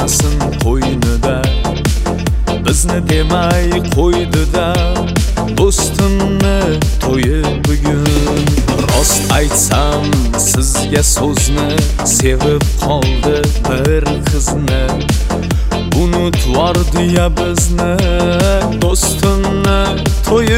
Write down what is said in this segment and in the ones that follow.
onasın qo'ynida bizni demay qo'ydi-da do'stimni to'yi bugun. Rost aytsam sizga so'zni sevib qoldi bir qizni, unutvordi-ya bizni do'stimni to'yi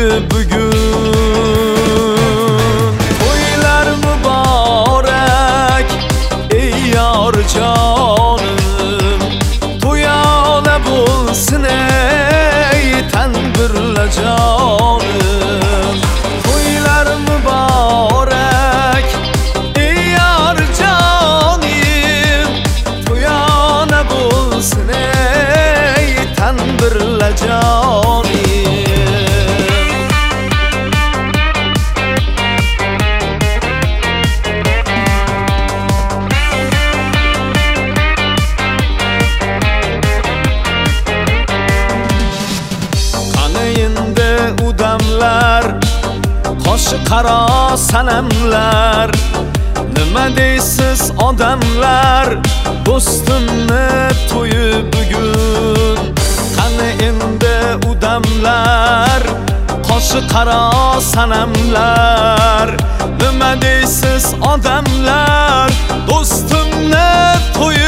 bugun. To'ylar muborak ey yor jonim, to'yola bo'lsin ey tanbirla jonim. To'ylar muborak ey yor jonim, to'yola bo'lsin ey tanbirla jonim. Udamlar, qoshi qaro sanamlar, nima deysiz odamlar, do'stimni to'yi bugun. Qani endi udamlar, qoshi qaro sanamlar, nima deysiz odamlar, do'stimni to'yi